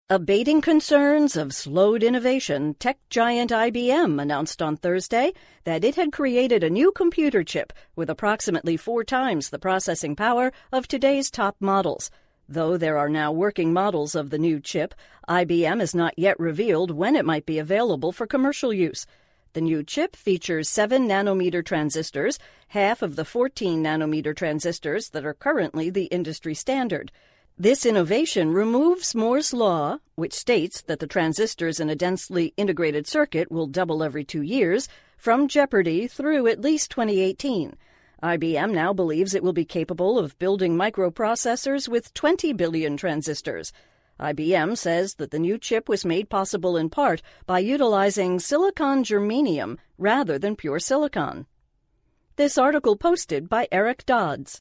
Abating concerns of slowed innovation, tech giant IBM announced on Thursday that it had created a new computer chip with approximately 4 times the processing power of today's top models. Though there are now working models of the new chip, IBM has not yet revealed when it might be available for commercial use. The new chip features 7-nanometer transistors, half of the 14-nanometer transistors that are currently the industry standard. This innovation removes Moore's law, which states that the transistors in a densely integrated circuit will double every 2 years, from jeopardy through at least 2018. IBM now believes it will be capable of building microprocessors with 20 billion transistors. IBM says that the new chip was made possible in part by utilizing silicon germanium rather than pure silicon. This article posted by Eric Dodds.